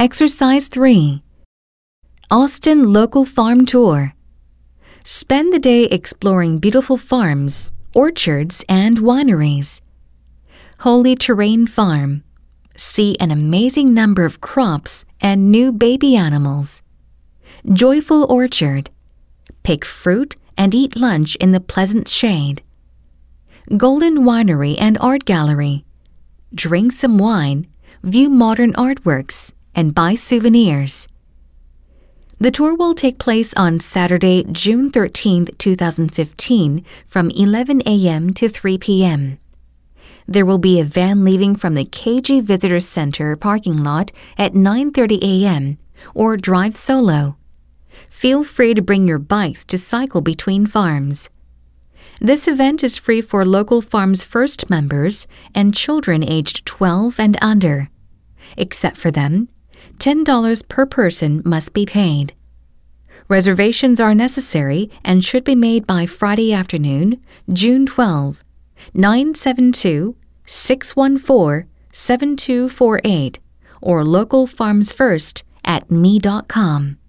Exercise 3. Austin Local Farm Tour. Spend the day exploring beautiful farms, orchards, and wineries. Holy Terrain Farm. See an amazing number of crops and new baby animals. Joyful Orchard. Pick fruit and eat lunch in the pleasant shade. Golden Winery and Art Gallery. Drink some wine, view modern artworks, and buy souvenirs. The tour will take place on Saturday, June 13, 2015, from 11 a.m. to 3 p.m. There will be a van leaving from the KG Visitor Center parking lot at 9:30 a.m. or drive solo. Feel free to bring your bikes to cycle between farms. This event is free for Local Farms First members and children aged 12 and under. Except for them, $10 per person must be paid. Reservations are necessary and should be made by Friday afternoon, June 12, 972-614-7248 or localfarmsfirst@me.com.